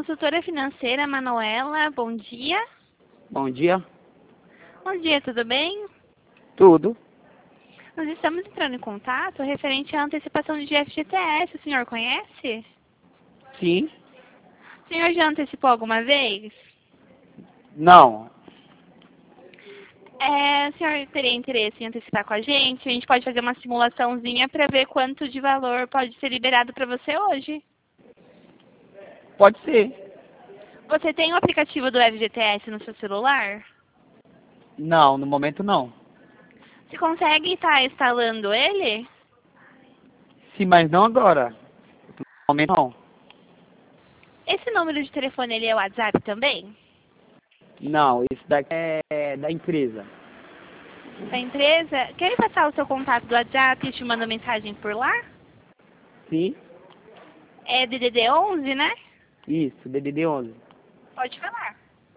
consultora financeira Manuela, bom dia. Bom dia. Bom dia, tudo bem? Tudo. Nós estamos entrando em contato referente à antecipação de FGTS, o senhor conhece? Sim. O senhor já antecipou alguma vez? Não. O senhor teria interesse em antecipar com a gente? A gente pode fazer uma simulaçãozinha para ver quanto de valor pode ser liberado para você hoje. Pode ser. Você tem o aplicativo do FGTS no seu celular? Não, no momento não. Você consegue estar instalando ele? Sim, mas não agora. No momento não. Esse número de telefone ele é o WhatsApp também? Não, isso daqui é da empresa. Da empresa? Quer me passar o seu contato do WhatsApp e te mando mensagem por lá? Sim. É DDD 11, né? Isso, DDD 11. Pode falar.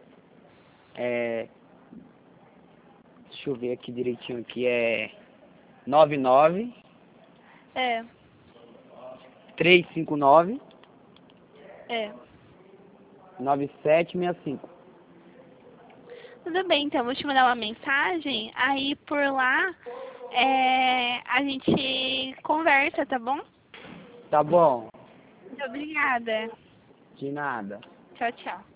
Deixa eu ver aqui direitinho aqui. É 99 É, 359 é. 9765. Tudo bem, então, vou te mandar uma mensagem, aí por lá a gente conversa, tá bom? Tá bom. Muito obrigada. De nada. Tchau, tchau.